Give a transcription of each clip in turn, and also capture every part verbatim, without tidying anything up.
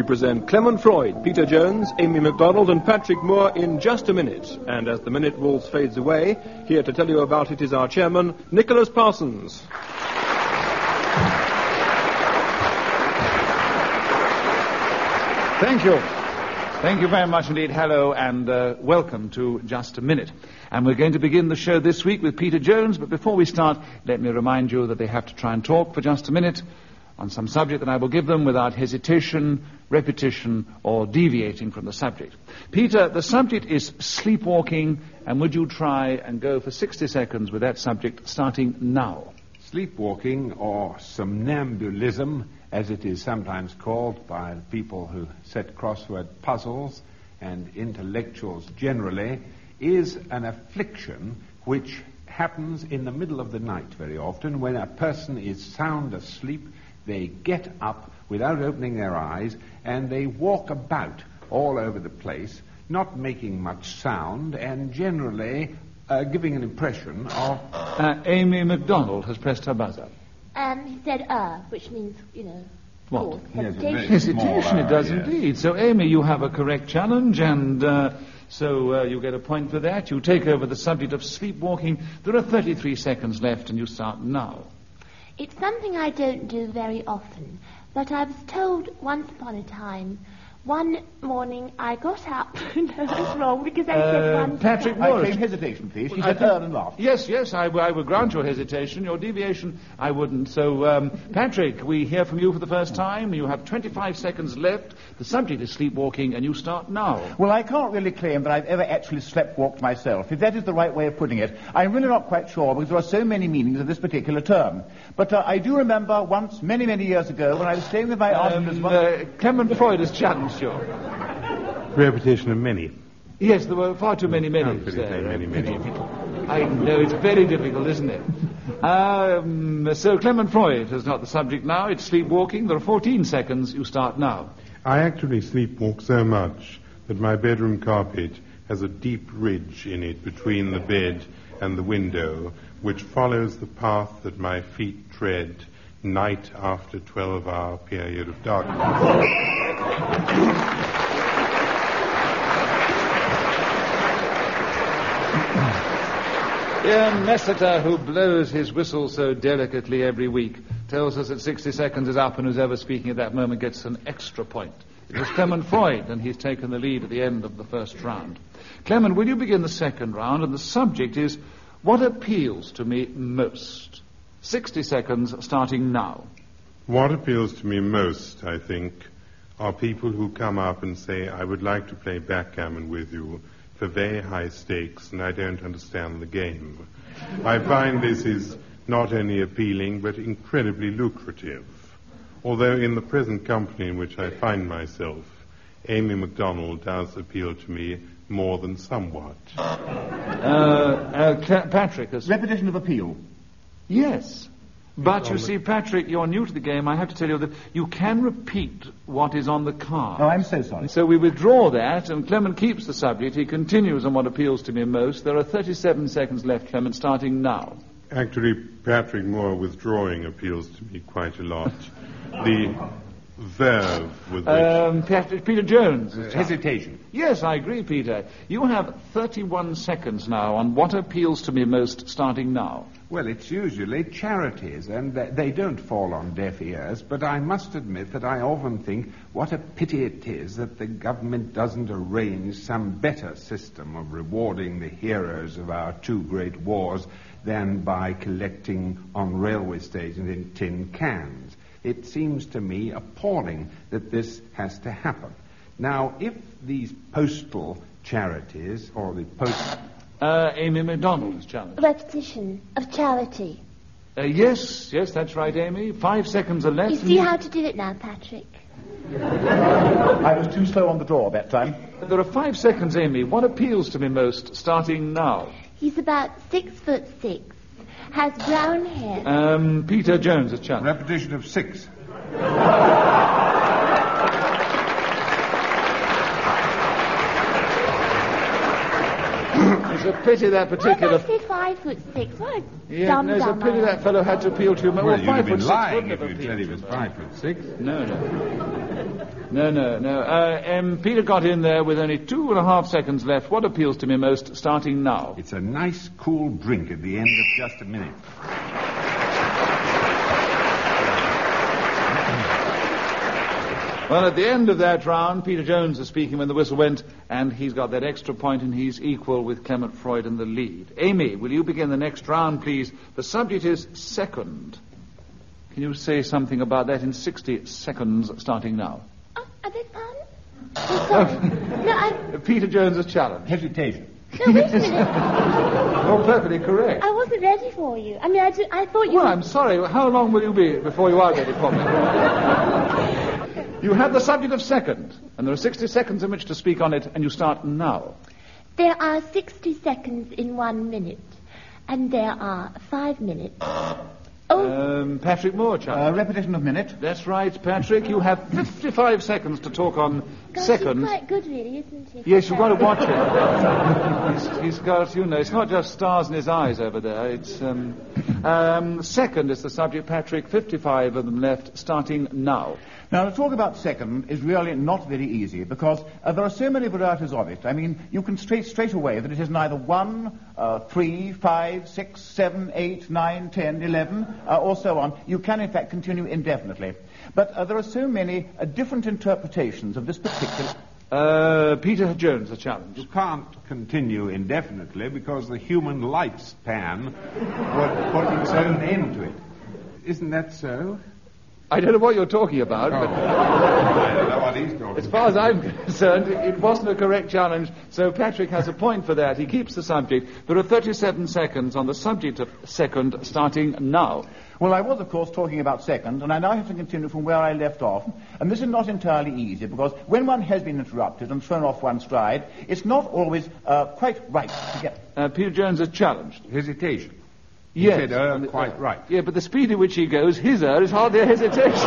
present Clement Freud, Peter Jones, Amy MacDonald and Patrick Moore in just a minute. And as the minute waltz fades away, here to tell you about it is our chairman, Nicholas Parsons. Thank you. Thank you very much indeed. Hello and uh, welcome to Just a Minute. And we're going to begin the show this week with Peter Jones, but before we start, let me remind you that they have to try and talk for just a minute on some subject that I will give them without hesitation, repetition, or deviating from the subject. Peter, the subject is sleepwalking, and would you try and go for sixty seconds with that subject starting now? Sleepwalking, or somnambulism, as it is sometimes called by people who set crossword puzzles and intellectuals generally, is an affliction which happens in the middle of the night very often. When a person is sound asleep, they get up without opening their eyes and they walk about all over the place, not making much sound and generally uh, giving an impression of... Uh, Amy MacDonald has pressed her buzzer. Um, he said, uh, which means, you know, What? pause, Yes, hesitation. Hesitation, it does yes. indeed. So, Amy, you have a correct challenge, and uh, so uh, you get a point for that. You take over the subject of sleepwalking. There are thirty-three seconds left, and you start now. It's something I don't do very often, but I was told once upon a time, one morning I got up, no, it's wrong, because I said Uh, one Patrick time. Moore. I claim hesitation, please. She I said think- earn and laugh. Yes, yes, I, I would grant your hesitation. Your deviation, I wouldn't. So, um, Patrick, we hear from you for the first time. You have twenty-five seconds left. The subject is sleepwalking, and you start now. Well, I can't really claim that I've ever actually sleepwalked myself, if that is the right way of putting it. I'm really not quite sure, because there are so many meanings of this particular term. But uh, I do remember once, many, many years ago, when I was staying with my aunt... in this Um, one- uh, Clement Freud has challenged you. Repetition of many. Yes, there were far too many Can't menus really say there. many, many. I know, it's very difficult, isn't it? Um, so Clement Freud has got the subject now. It's sleepwalking. There are fourteen seconds. You start now. I actually sleepwalk so much that my bedroom carpet has a deep ridge in it between the bed and the window, which follows the path that my feet tread night after twelve-hour period of darkness. Ian Messiter, who blows his whistle so delicately every week, tells us that sixty seconds is up, and who's ever speaking at that moment gets an extra point. It was Clement Freud, and he's taken the lead at the end of the first round. Clement, will you begin the second round? And the subject is, what appeals to me most? sixty seconds starting now. What appeals to me most, I think, are people who come up and say, I would like to play backgammon with you for very high stakes, and I don't understand the game. I find this is not only appealing, but incredibly lucrative. Although in the present company in which I find myself, Amy MacDonald does appeal to me more than somewhat. Uh, uh, Cla- Patrick has... Repetition of appeal. Yes. But you see, Patrick, you're new to the game. I have to tell you that you can repeat what is on the card. Oh, I'm so sorry. So we withdraw that, and Clement keeps the subject. He continues on what appeals to me most. There are thirty-seven seconds left, Clement, starting now. Actually, Patrick Moore withdrawing appeals to me quite a lot. The verve with which... Um, Pat- Peter Jones. Uh, hesitation. Yes, I agree, Peter. You have thirty-one seconds now on what appeals to me most, starting now. Well, it's usually charities, and th- they don't fall on deaf ears, but I must admit that I often think what a pity it is that the government doesn't arrange some better system of rewarding the heroes of our two great wars than by collecting on railway stations in tin cans. It seems to me appalling that this has to happen. Now, if these postal charities, or the post... Uh, Amy MacDonald is challenged. Repetition of charity. Uh, yes, yes, that's right, Amy. Five seconds are left. You see how to do it now, Patrick? I was too slow on the draw that time. There are five seconds, Amy. What appeals to me most, starting now? He's about six foot six, has brown hair. Um, Peter Jones is challenged. Repetition of six. It's a pity that Why particular... must he five foot six? What a Yeah, dumb, no, it's a dumb pity idea. that fellow had to appeal to you. Well, Well, you'd five have been foot six lying wouldn't if have you appealed said he to was him. five foot six. No, no. No, no, no. Uh, um, Peter got in there with only two and a half seconds left. What appeals to me most, starting now? It's a nice, cool drink at the end of just a minute. Well, at the end of that round, Peter Jones is speaking when the whistle went, and he's got that extra point, and he's equal with Clement Freud in the lead. Amy, will you begin the next round, please? The subject is second. Can you say something about that in sixty seconds, starting now? Oh, I beg pardon? Oh, sorry. No, I... Peter Jones' challenge. Hesitation. No, wait a minute. Oh, perfectly correct. I wasn't ready for you. I mean, I, did, I thought you... Well, I'm sorry. How long will you be before you are ready for me? You have the subject of second, and there are sixty seconds in which to speak on it, and you start now. There are sixty seconds in one minute, and there are five minutes. Oh, Um, Patrick Moore, Uh, challenge. repetition of minute. That's right, Patrick. You have fifty-five seconds to talk on gosh, second. he's quite good, really, isn't he? Yes, you've got to watch it. he's, he's got, you know, it's not just stars in his eyes over there. It's um, um, second is the subject, Patrick. fifty-five of them left, starting now. Now, to talk about second is really not very easy because uh, there are so many varieties of it. I mean, you can straight straight away that it is neither one, uh, three, five, six, seven, eight, nine, ten, eleven, uh, or so on. You can, in fact, continue indefinitely. But uh, there are so many uh, different interpretations of this particular... Uh, Peter Jones, the challenge. You can't continue indefinitely because the human lifespan would put its own end to it. Isn't that so? I don't know what you're talking about, Oh. but I don't know what he's talking as far as I'm concerned, it wasn't a correct challenge, so Patrick has a point for that. He keeps the subject. There are thirty-seven seconds on the subject of second, starting now. Well, I was, of course, talking about second, and I now have to continue from where I left off. And this is not entirely easy, because when one has been interrupted and thrown off one stride, it's not always uh, quite right to get... Uh, Peter Jones is challenged. Hesitation. He Yes. said, uh, And, quite uh, right. Yeah, but the speed at which he goes, his er is hardly a hesitation.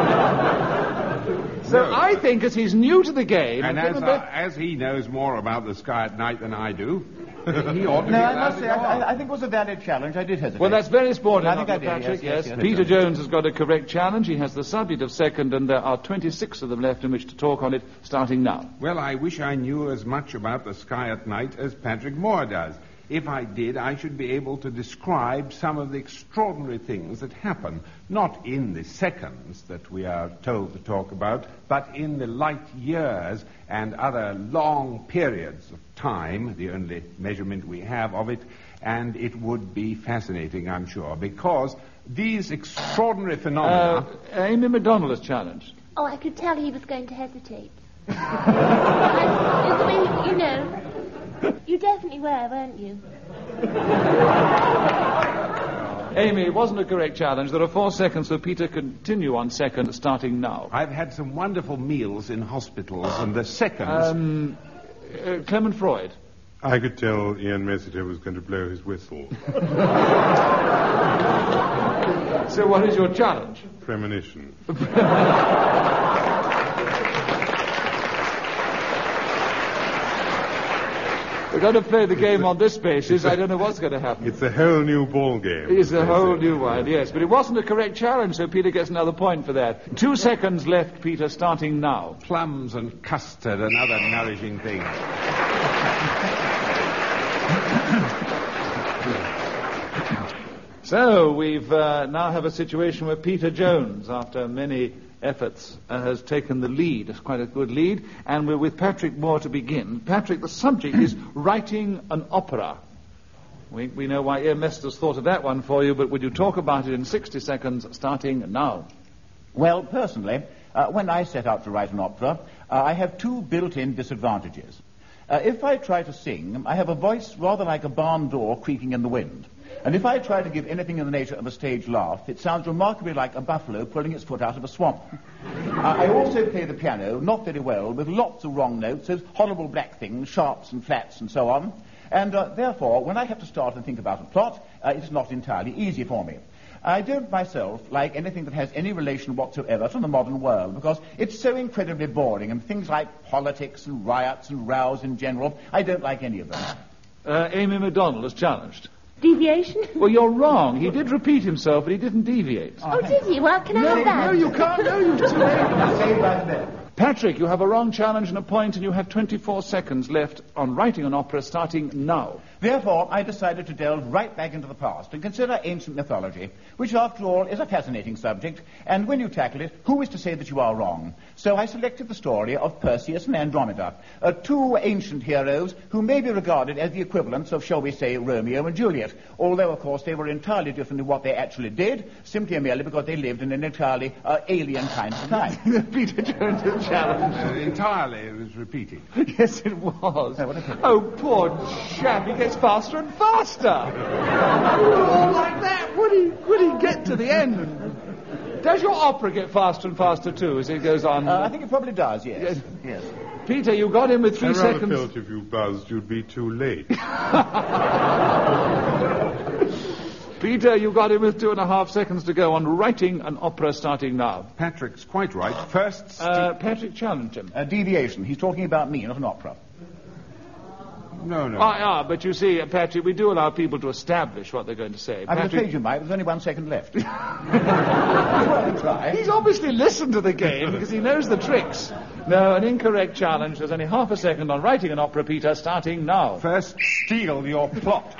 So No. I think as he's new to the game... And and as, given I, that- as he knows more about the sky at night than I do, he ought to No, be I allowed must to say, go I, on. I, I think it was a valid challenge. I did hesitate. Well, that's very sporting, I think of I you, did, Patrick, yes, yes. yes, yes. Peter Jones has got a correct challenge. He has the subject of second, and there are twenty-six of them left in which to talk on it, starting now. Well, I wish I knew as much about the sky at night as Patrick Moore does. If I did, I should be able to describe some of the extraordinary things that happen, not in the seconds that we are told to talk about, but in the light years and other long periods of time, the only measurement we have of it, and it would be fascinating, I'm sure, because these extraordinary phenomena... Uh, Amy MacDonald is challenged. Oh, I could tell he was going to hesitate. I, I mean, you know, you definitely were, weren't you? Amy, it wasn't a correct challenge. There are four seconds, so Peter continue on second, starting now. I've had some wonderful meals in hospitals, and the seconds... Um, uh, Clement Freud. I could tell Ian Messiter was going to blow his whistle. So what is your challenge? Premonition. We're going to play the game on this basis. I don't know what's going to happen. It's a whole new ball game. It's a they whole say. new one, yes. But it wasn't a correct challenge, so Peter gets another point for that. Two seconds left, Peter, starting now. plums and custard and other nourishing things. So we've uh, now have a situation where Peter Jones, after many efforts, uh, has taken the lead. It's quite a good lead. And we're with Patrick Moore to begin. Patrick, the subject is writing an opera. We, we know why Ian Mester's thought of that one for you, but would you talk about it in sixty seconds, starting now? Well, personally, uh, when I set out to write an opera, uh, I have two built-in disadvantages. Uh, if I try to sing, I have a voice rather like a barn door creaking in the wind. And if I try to give anything in the nature of a stage laugh, it sounds remarkably like a buffalo pulling its foot out of a swamp. uh, I also play the piano, not very well, with lots of wrong notes, those horrible black things, sharps and flats and so on. And uh, therefore, when I have to start and think about a plot, uh, it's not entirely easy for me. I don't myself like anything that has any relation whatsoever to the modern world, because it's so incredibly boring, and things like politics and riots and rows in general, I don't like any of them. Uh, Amy MacDonald is challenged. Deviation? Well, you're wrong. He did repeat himself, but he didn't deviate. Oh, did he? Well, can I No, have that? no, you can't. No, you too late. Saved by the bell. Patrick, you have a wrong challenge and a point, and you have twenty-four seconds left on writing an opera starting now. Therefore, I decided to delve right back into the past and consider ancient mythology, which, after all, is a fascinating subject, and when you tackle it, who is to say that you are wrong? So I selected the story of Perseus and Andromeda, uh, two ancient heroes who may be regarded as the equivalents of, shall we say, Romeo and Juliet, although, of course, they were entirely different in what they actually did, simply and merely because they lived in an entirely uh, alien kind of time. Peter Jones' challenge. Uh, entirely, it was repeating. Yes, it was. Oh, what a pity. Oh, poor chap, he gets faster and faster. Oh, like that, would he, would he get to the end? Does your opera get faster and faster, too, as it goes on? Uh, I think it probably does, yes. Yes. yes. Peter, you got in with three I rather seconds. felt if you buzzed, you'd be too late. Peter, you got in with two and a half seconds to go on writing an opera starting now. Patrick's quite right. First, sti- Uh, Patrick challenged him. A deviation. He's talking about me, not an opera. no, no. Ah, ah, but you see, uh, Patrick, we do allow people to establish what they're going to say. I was Patrick, afraid you might. There's only one second left. Well, try. he's obviously listened to the game because he knows the tricks. No, an incorrect challenge. There's only half a second on writing an opera, Peter, starting now. First, steal your plot.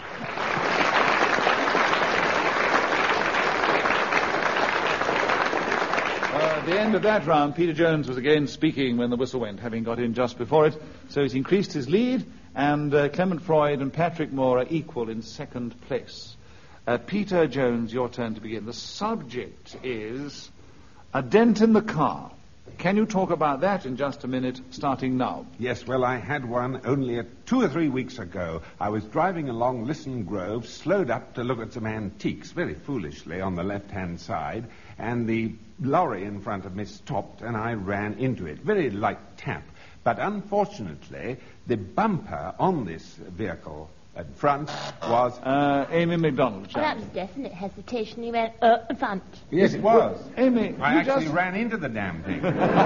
At the end of that round, Peter Jones was again speaking when the whistle went, having got in just before it. So he's increased his lead, and uh, Clement Freud and Patrick Moore are equal in second place. Uh, Peter Jones, your turn to begin. The subject is a dent in the car. Can you talk about that in just a minute, starting now? Yes, well, I had one only a, two or three weeks ago. I was driving along Lisson Grove, slowed up to look at some antiques, very foolishly, on the left-hand side, and the lorry in front of me stopped, and I ran into it. Very light tap. But unfortunately, the bumper on this vehicle at front was... Uh, Amy MacDonald. Oh, that was definite hesitation. He went, uh, in front. Yes, it was. Amy, I you actually just... ran into the damn thing.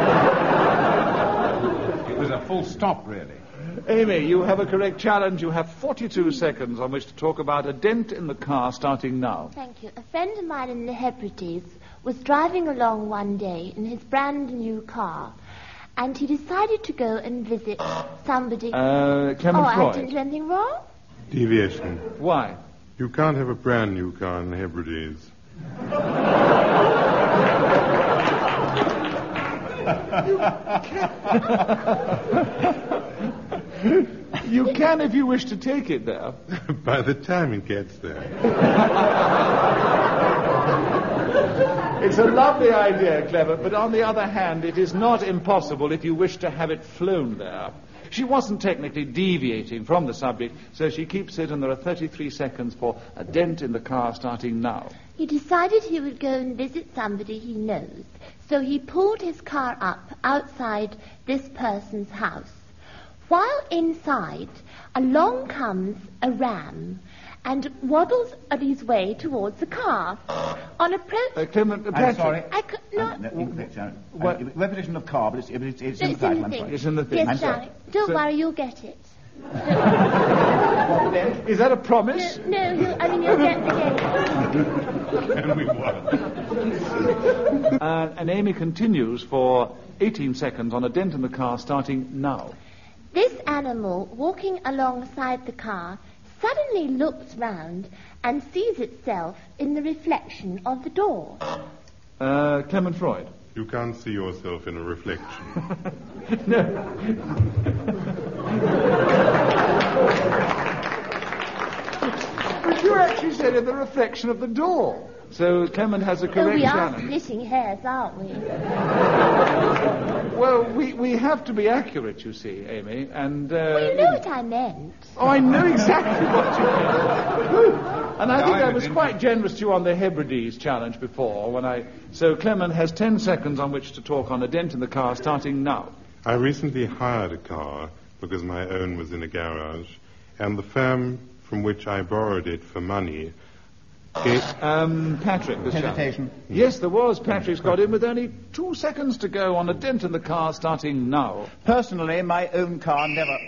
It was a full stop, really. Amy, you have a correct challenge. You have forty-two seconds on which to talk about a dent in the car, starting now. Thank you. A friend of mine in the Hebrides was driving along one day in his brand new car, and he decided to go and visit somebody. Uh, Clement oh, Freud. I didn't do anything wrong? Deviation. Why? You can't have a brand new car in the Hebrides. You can if you wish to take it there. By the time it gets there. It's a lovely idea, Clement, but on the other hand, it is not impossible if you wish to have it flown there. She wasn't technically deviating from the subject, so she keeps it, and there are thirty-three seconds for a dent in the car starting now. He decided he would go and visit somebody he knows, so he pulled his car up outside this person's house. While inside, along comes a ram and waddles on his way towards the car. On approach... Uh, Clement, uh, I'm Patrick. sorry. I could not... Uh, no, incorrect, uh, What? uh, repetition of car, but it's, it's, it's No, in the it's title, in the I'm thing. sorry. It's in the thing. Yes, I'm sorry. darling. Don't So- worry, you'll get it. What then? Is that a promise? No, no, you, I mean, you'll get the game. And we won. Uh, and Amy continues for eighteen seconds on a dent in the car starting now. This animal, walking alongside the car, suddenly looks round and sees itself in the reflection of the door. Uh, Clement Freud. You can't see yourself in a reflection. But you actually said in the reflection of the door. So Clement has a Oh, correct we are challenge. splitting hairs, aren't we? Well, we, we have to be accurate, you see, Amy, and... Uh, Well, you know what I meant. Oh, I know exactly what you meant. And I think I was didn't quite generous to you on the Hebrides challenge before, when I... So Clement has ten seconds on which to talk on a dent in the car, starting now. I recently hired a car because my own was in a garage, and the firm from which I borrowed it for money gave... Um, Patrick, this challenge. Hesitation. Yes, there was. Patrick's got in with only two seconds to go on a dent in the car, starting now. Personally, my own car never...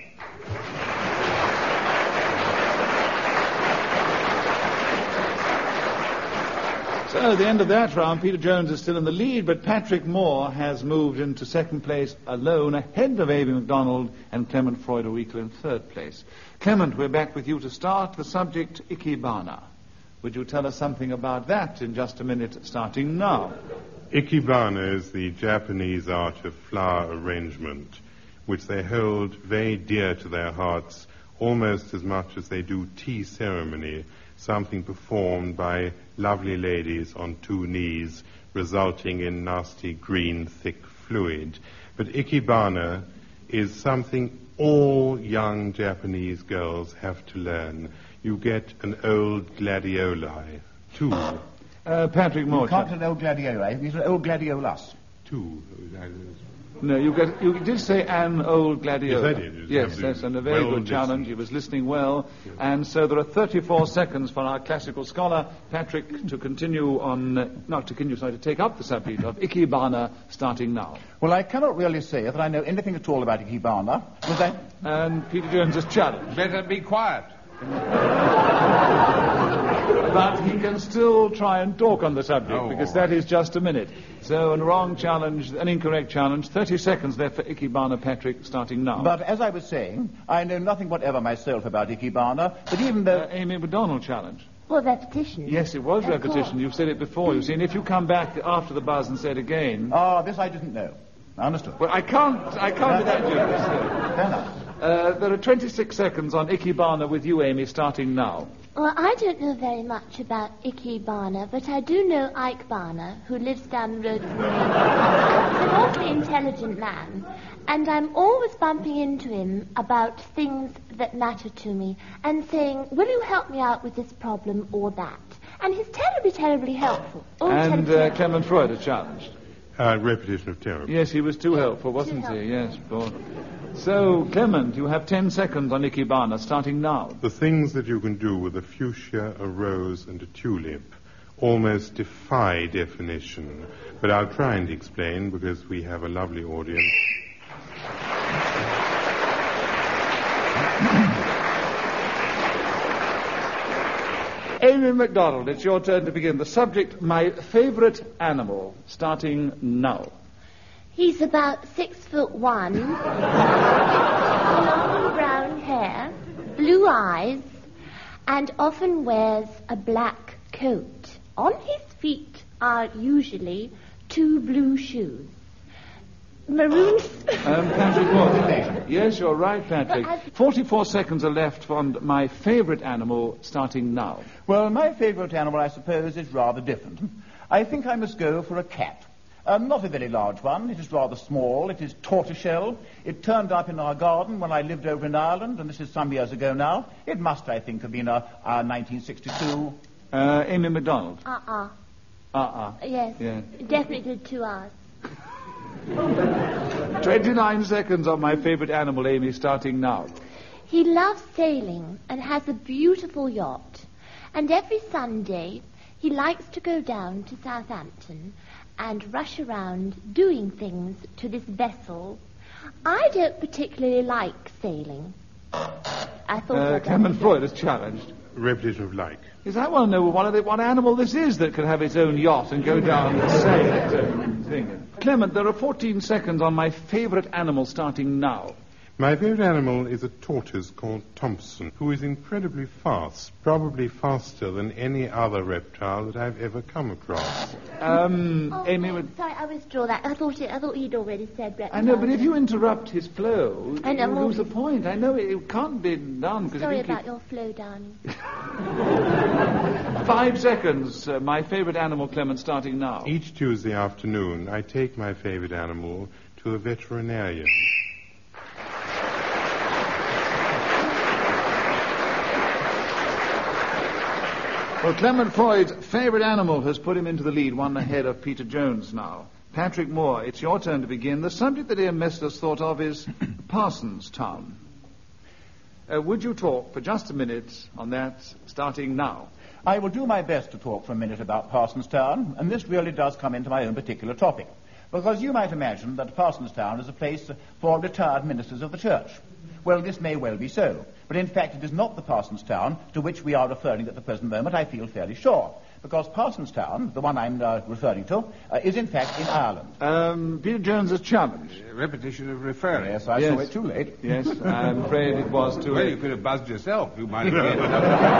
So So, at the end of that round, Peter Jones is still in the lead, but Patrick Moore has moved into second place alone, ahead of Amy MacDonald and Clement Freud-Oweekler in third place. Clement, we're back with you to start. The subject, Ikebana. Would you tell us something about that in just a minute, starting now? Ikebana is the Japanese art of flower arrangement, which they hold very dear to their hearts, almost as much as they do tea ceremony, something performed by lovely ladies on two knees, resulting in nasty green thick fluid. But Ikebana is something all young Japanese girls have to learn. You get an old gladioli, two. Uh, Patrick Moore. You can't an old gladioli, it's an old gladiolus. Two. No, you, get, you did say an old gladiator. Yes, I did. Yes, that's and a very well good challenge. He was listening well. Yes. And so there are thirty-four seconds for our classical scholar, Patrick, to continue on, uh, not to continue, sorry, to take up the subject of Ikebana, starting now. Well, I cannot really say that I know anything at all about Ikebana. Was I? And Peter Jones is challenged. Better be quiet. But he can still try and talk on the subject, oh, because that is just a minute. So, a wrong challenge, an incorrect challenge. thirty seconds left for Ikebana, Patrick, starting now. But as I was saying, I know nothing whatever myself about Ikebana, but even though... Uh, Amy MacDonald challenge. Well, repetition. Yes, it was Of repetition. course. You've said it before, you see. And if you come back after the buzz and say it again... Ah, this I didn't know. I understood. Well, I can't, I can't be that generous. Fair enough. Uh, there are twenty-six seconds on Ikebana with you, Amy, starting now. Well, I don't know very much about Ikebana, but I do know Ike Bana, who lives down the road from me. He's an awfully intelligent man, and I'm always bumping into him about things that matter to me and saying, will you help me out with this problem or that? And he's terribly, terribly helpful. Oh, and terribly uh, Clement Freud is challenged. Uh, repetition of terrible. Yes, he was too helpful, wasn't Too he? Yes, poor. So, Clement, you have ten seconds on Ikebana, starting now. The things that you can do with a fuchsia, a rose, and a tulip almost defy definition. But I'll try and explain because we have a lovely audience. Amy MacDonald, it's your turn to begin. The subject, my favourite animal, starting now. He's about six foot one, long brown hair, blue eyes, and often wears a black coat. On his feet are usually two blue shoes. Maroon... Um, Patrick Moore. Yes, you're right, Patrick. Forty-four seconds are left on my favourite animal, starting now. Well, my favourite animal, I suppose, is rather different. I think I must go for a cat. Uh, not a very large one. It is rather small. It is tortoiseshell. It turned up in our garden when I lived over in Ireland, and this is some years ago now. It must, I think, have been uh, uh, nineteen sixty-two. Uh, Amy MacDonald. Uh-uh. Uh-uh. Yes. Yeah. Definitely did two hours. Twenty-nine seconds on my favourite animal, Amy, starting now. He loves sailing and has a beautiful yacht. And every Sunday, he likes to go down to Southampton and rush around doing things to this vessel. I don't particularly like sailing. I thought Uh, I'd Clement done Freud is challenged. Repetition of like. Yes, I want to know what, the, what animal this is that can have its own yacht and go down and sail its own thing. Clement, there are fourteen seconds on my favourite animal, starting now. My favorite animal is a tortoise called Thompson, who is incredibly fast, probably faster than any other reptile that I've ever come across. Um, Oh, Amy, no, would... sorry, I withdraw that. I thought it, I thought he'd already said reptile. I know, but if you interrupt his flow, I know, you well, lose the point. I know it, it can't be done. 'Cause Sorry if you about your flow, darling. keep... Five seconds. Uh, my favourite animal, Clement, starting now. Each Tuesday afternoon, I take my favorite animal to a veterinarian. Well, Clement Freud's favourite animal has put him into the lead, one ahead of Peter Jones now. Patrick Moore, it's your turn to begin. The subject that Ian Messler's thought of is Parsonstown. Uh, would you talk for just a minute on that, starting now? I will do my best to talk for a minute about Parsonstown, and this really does come into my own particular topic. Because you might imagine that Parsonstown is a place for retired ministers of the church. Well, this may well be so, but in fact it is not the Parsonstown to which we are referring at the present moment, I feel fairly sure. Because Parsonstown, the one I'm uh, referring to, uh, is in fact in Ireland. Um, Peter Jones's challenge. A repetition of referring. Yes, I Yes. saw it too late. Yes, I'm afraid it was too Well, late. you could have buzzed yourself. You might have ended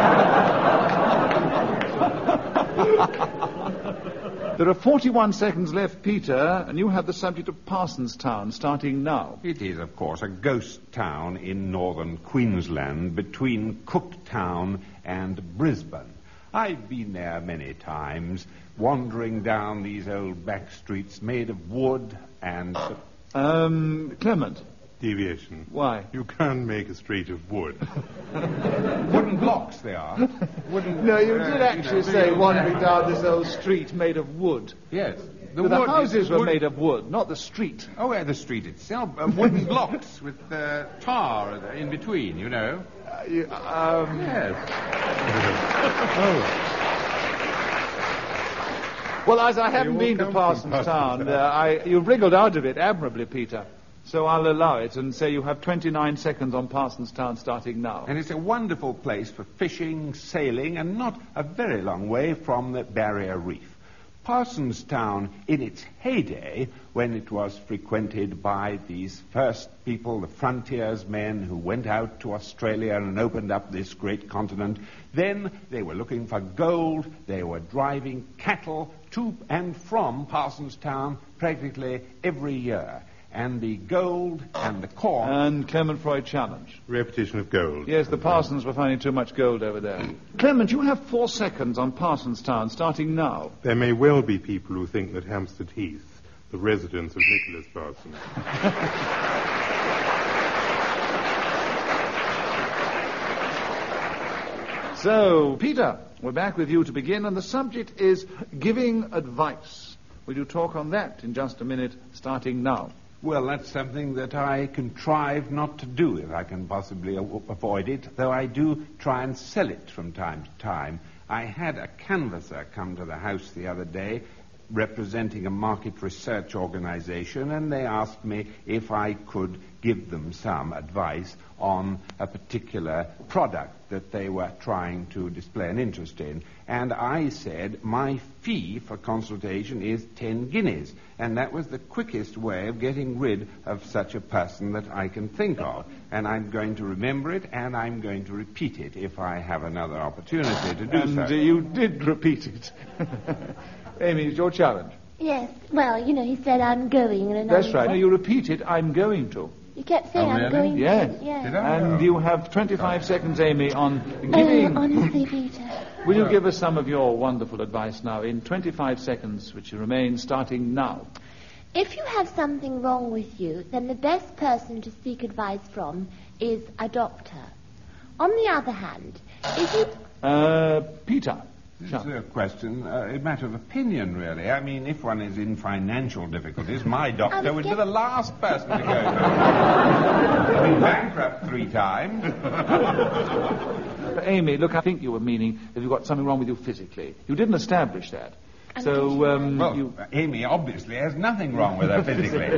up. There are forty-one seconds left, Peter, and you have the subject of Parsonstown starting now. It is, of course, a ghost town in northern Queensland between Cooktown and Brisbane. I've been there many times, wandering down these old back streets made of wood and... Um, Clement, Deviation. why? You can't make a street of wood. wooden blocks they are. Wooden, No, you uh, did actually know, say the- wandering down this old street made of wood. Yes. The, wood the is houses were wood- made of wood, not the street. Oh, yeah, the street itself. Uh, wooden blocks with uh, tar in between, you know. Uh, you, um, Yes. well, as I haven't all been to come from Parsonstown, Parsonstown. uh, I, you wriggled out of it admirably, Peter. So I'll allow it and say you have twenty-nine seconds on Parsonstown starting now. And it's a wonderful place for fishing, sailing, and not a very long way from the Barrier Reef. Parsonstown, in its heyday, when it was frequented by these first people, the frontiersmen who went out to Australia and opened up this great continent, then they were looking for gold, they were driving cattle to and from Parsonstown practically every year. And the gold and the corn... And Clement Freud challenge. Repetition of gold. Yes, the Parsons were finding too much gold over there. Clement, you have four seconds on Parsonstown starting now. There may well be people who think that Hampstead Heath, the residence of Nicholas Parson. So, Peter, we're back with you to begin, and the subject is giving advice. Will you talk on that in just a minute, starting now? Well, that's something that I contrive not to do if I can possibly a- avoid it, though I do try and sell it from time to time. I had a canvasser come to the house the other day representing a market research organization, and they asked me if I could give them some advice on a particular product that they were trying to display an interest in. And I said, my fee for consultation is ten guineas. And that was the quickest way of getting rid of such a person that I can think of. And I'm going to remember it, and I'm going to repeat it if I have another opportunity to do and so. uh, you did repeat it. Amy, it's your challenge. Yes, well, you know, he said I'm going and That's I'm right. No, you repeat it, I'm going to. You kept saying Oh, I'm really? going Yes. to. Yes. Did I? And you have twenty-five seconds, Amy, on giving... Oh, honestly, Peter. Will you give us some of your wonderful advice now in twenty-five seconds, which remain starting now? If you have something wrong with you, then the best person to seek advice from is a doctor. On the other hand, if you... Uh, Peter. This is a question, uh, a matter of opinion, really. I mean, if one is in financial difficulties, my doctor I'm would be scared- the last person to go to. I've been bankrupt three times. But Amy, look, I think you were meaning that you've got something wrong with you physically. You didn't establish that. I'm So, pretty sure um, Well, you... Amy obviously has nothing wrong with her physically.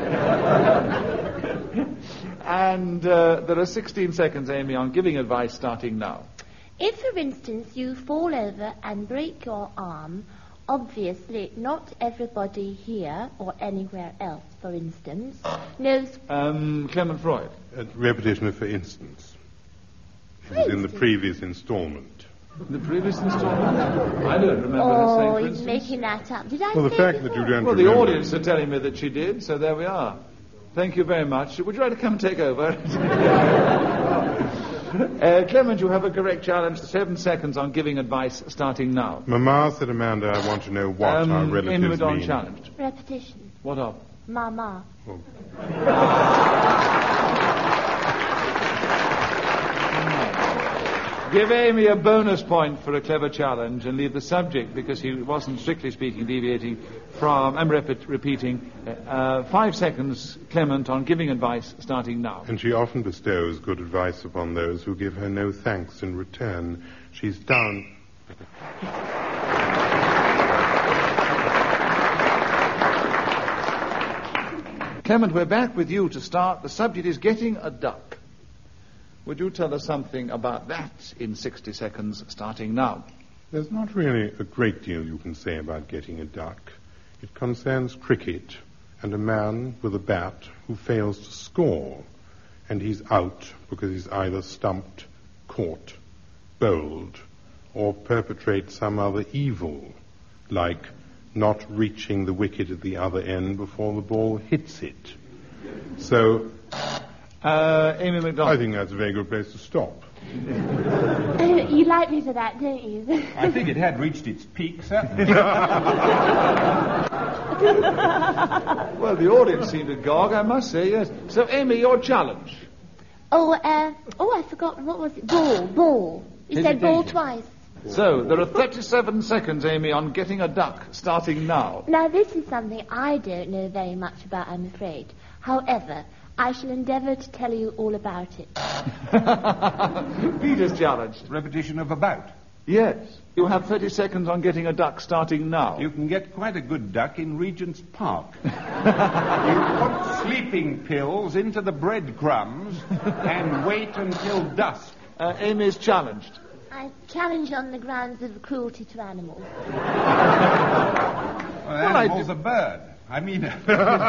And uh, there are sixteen seconds, Amy, on giving advice starting now. If, for instance, you fall over and break your arm, obviously not everybody here or anywhere else, for instance, knows... Um, Clement Freud. A repetition of for instance. For It was in the instance. previous installment. The previous installment? I don't remember her Oh, saying, for he's instance. making that up. Did I Well, the say fact it that you before? don't Well, the remember- audience are telling me that she did, so there we are. Thank you very much. Would you like to come and take over? uh, Clement, you have a correct challenge. Seven seconds on giving advice starting now. Mamma said, Amanda, I want to know what our Um, relatives Amy Madon mean. challenged. Repetition. What of? Mama. Give Amy a bonus point for a clever challenge and leave the subject, because he wasn't strictly speaking deviating from, I'm rep- repeating, uh, uh, five seconds, Clement, on giving advice starting now. And she often bestows good advice upon those who give her no thanks in return. She's down... Clement, we're back with you to start. The subject is getting a duck. Would you tell us something about that in sixty seconds, starting now? There's not really a great deal you can say about getting a duck. It concerns cricket and a man with a bat who fails to score, and he's out because he's either stumped, caught, bowled, or perpetrates some other evil, like not reaching the wicket at the other end before the ball hits it. So, uh, Amy MacDonald. I think that's a very good place to stop. Uh, you like me for that, don't you? I think it had reached its peak, certainly. Well, the audience seemed agog, I must say, yes. So, Amy, your challenge. Oh, uh, oh, I forgot. What was it? Ball, ball. You said ball twice. So, there are thirty-seven seconds, Amy, on getting a duck, starting now. Now, this is something I don't know very much about, I'm afraid. However, I shall endeavour to tell you all about it. Peter's challenged. Repetition of about. Yes. You have thirty seconds on getting a duck, starting now. You can get quite a good duck in Regent's Park. You put sleeping pills into the breadcrumbs and wait until dusk. Uh, Amy's challenged. I challenge on the grounds of cruelty to animals. Well, Well, animal's I a bird. I mean, a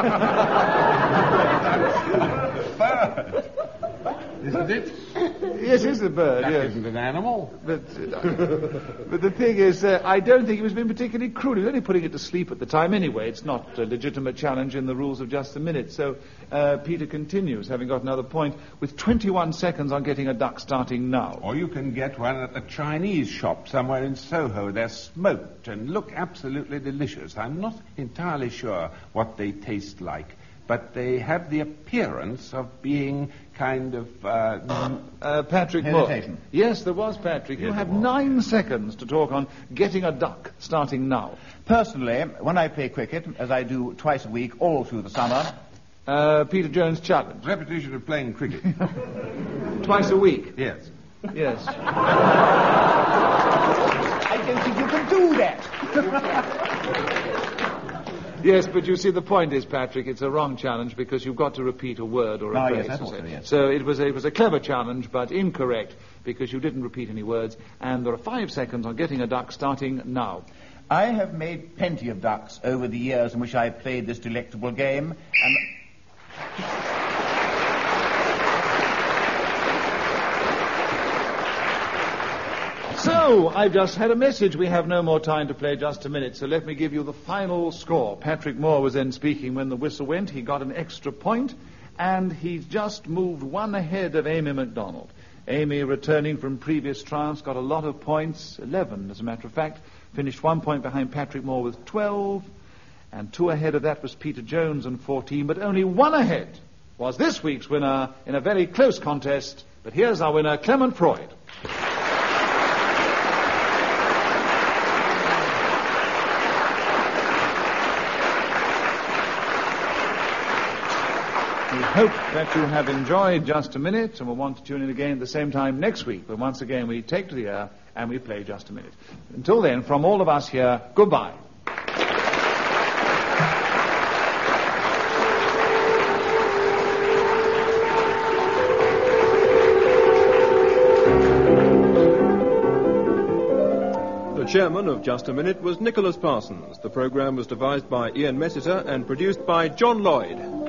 bird. Isn't it? Yes, it's a bird, Duck yes. isn't an animal. But, uh, but the thing is, uh, I don't think he was being particularly cruel. He was only putting it to sleep at the time anyway. It's not a legitimate challenge in the rules of Just a Minute. So uh, Peter continues, having got another point, with twenty-one seconds on getting a duck, starting now. Or you can get one at a Chinese shop somewhere in Soho. They're smoked and look absolutely delicious. I'm not entirely sure what they taste like, but they have the appearance of being kind of... Uh, uh, Patrick Hesitation. Moore. Yes, there was, Patrick. You Yes, have there was. nine seconds to talk on getting a duck, starting now. Personally, when I play cricket, as I do twice a week all through the summer, Uh, Peter Jones' challenge. repetition of playing cricket. Twice a week. Yes. Yes. I don't think you can do that. Yes, but you see, the point is, Patrick, it's a wrong challenge because you've got to repeat a word or a Ah, phrase. yes, that's to also, say. yes. So it was, a, it was a clever challenge, but incorrect because you didn't repeat any words. And there are five seconds on getting a duck, starting now. I have made plenty of ducks over the years in which I played this delectable game, and... So, I've just had a message. We have no more time to play Just a Minute, so let me give you the final score. Patrick Moore was then speaking when the whistle went. He got an extra point, and he's just moved one ahead of Amy MacDonald. Amy, returning from previous triumphs, got a lot of points, eleven as a matter of fact, finished one point behind Patrick Moore with twelve, and two ahead of that was Peter Jones and fourteen, but only one ahead was this week's winner in a very close contest. But here's our winner, Clement Freud. We hope that you have enjoyed Just a Minute and will want to tune in again at the same time next week when once again we take to the air and we play Just a Minute. Until then, from all of us here, goodbye. The chairman of Just a Minute was Nicholas Parsons. The program was devised by Ian Messiter and produced by John Lloyd.